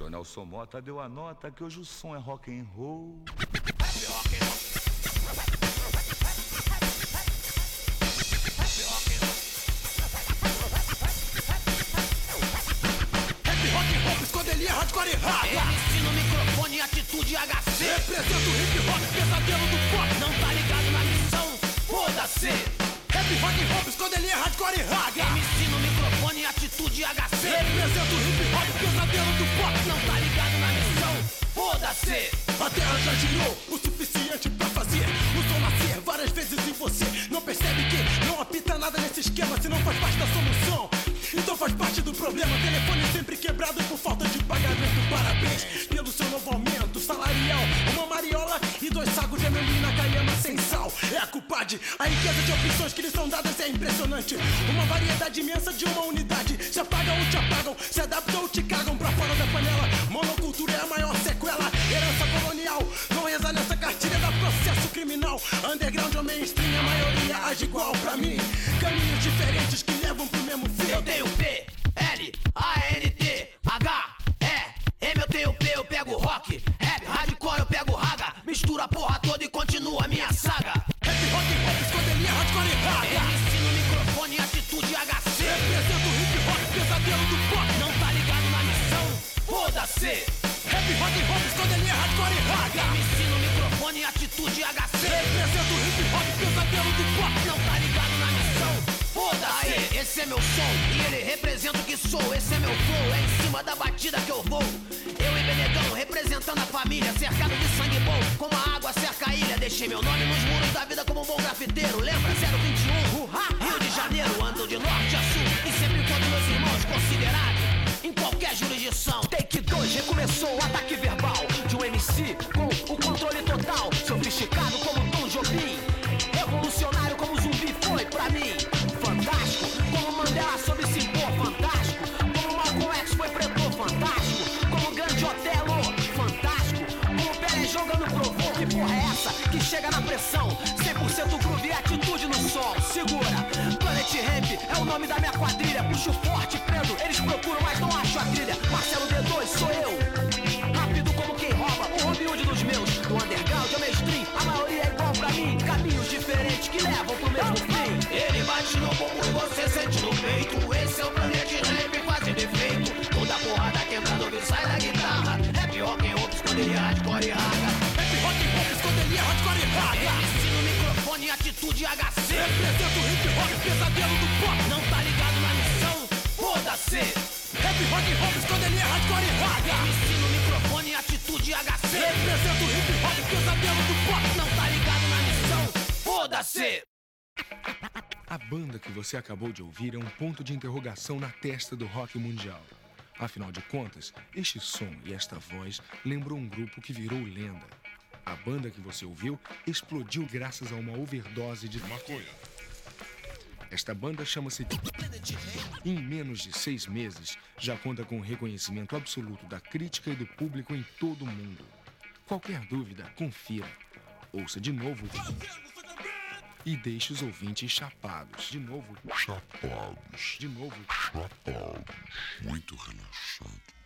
Seu Nelson Mota deu a nota que hoje o som é rock and roll. Quando ele é hardcore e raga, MC no microfone, atitude HC. representa o hip hop, pesadelo do pop. Não tá ligado na missão, foda-se. Rap rock and roll, quando ele é hardcore e raga, MC no microfone, atitude HC. representa o hip hop, pesadelo do pop. Não tá ligado na missão, foda-se. A terra já girou o suficiente pra fazer o som nascer várias vezes em você. Não percebe que não apita nada nesse esquema se não faz parte da solução. Então faz parte do problema. Telefone sempre quebrado por falta de pagamento. Parabéns pelo seu novo aumento salarial. Uma mariola e 2 sacos de amendoim na caiama sem sal. É a culpade. A riqueza de opções que lhes são dadas é impressionante. Uma variedade imensa de uma unidade. Se apagam ou te apagam, se adaptam ou te cagam pra fora da panela. Monocultura é a maior sequela. Herança colonial não reza nessa cartilha da processo criminal. Underground ou mainstream, a maioria age igual pra mim. Caminhos diferentes que levam pro mesmo fim. Eu tenho P, L, A, N, T, H, E, M, eu tenho P, eu pego rock, rap, hardcore, eu pego raga. Mistura a porra toda e continua a minha saga. Rap rock and roll, quando ele é hardcore e raga, MC no microfone, atitude HC. representa o hip hop, pesadelo do pop. Não tá ligado na missão, foda-se. Rap rock and roll, quando ele é hardcore e raga, MC no microfone, atitude HC. representa o hip hop, pesadelo do pop. Não tá ligado na missão, foda-se. Esse é meu som e ele representa o que sou. Esse é meu flow, é em cima da batida que eu vou. Eu e Benegão representando a família, cercado de sangue bom, como a água cerca a ilha. Deixei meu nome nos muros da vida como um bom grafiteiro. Lembra? 021, Rio de Janeiro. Ando de norte a sul e sempre encontro meus irmãos considerados em qualquer jurisdição. Take 2, recomeçou o ataque verbal de um MC com o controle total. Sofisticado como Tom Jobim, revolucionário como Zumbi foi pra mim. Fantástico como Mandela soube se impor. Fantástico como Malcolm X foi pretor. Fantástico como Grande Otelo. Fantástico como Pelé jogando provou. Que porra é essa que chega na pressão? 100% groove e atitude no som. Segura, Planet Ramp é o nome da minha quadrilha. Puxo forte, prendo, eles procuram mas não acho a trilha. Marcelo D2 sou eu, rápido como quem rouba, o Robin Hood dos meus. No underground é mainstream, a maioria é igual pra mim. Caminhos diferentes que levam pro mesmo fim. Ele bate no bumbum e você sente no peito. Esse é o Planet Ramp fazendo efeito. Toda porrada quebrando o sai da guitarra. Rap rock and roll, quando ele é hardcore e raga. Rap rock and roll, quando ele é hardcore e raga, MC no microfone, atitude HC. representa o hip hop, pesadelo do pop. Não tá ligado na missão, foda-se. Rap rock and roll, quando ele é hardcore e raga, MC no microfone, atitude HC. representa o hip hop, pesadelo do pop. Não tá ligado na missão, foda-se. A banda que você acabou de ouvir é um ponto de interrogação na testa do rock mundial. Afinal de contas, este som e esta voz lembram um grupo que virou lenda. A banda que você ouviu explodiu graças a uma overdose de maconha. Esta banda chama-se... Em menos de 6 meses, já conta com o reconhecimento absoluto da crítica e do público em todo o mundo. Qualquer dúvida, confira. Ouça de novo e deixe os ouvintes chapados. De novo, chapados. De novo, chapados. Muito relaxado.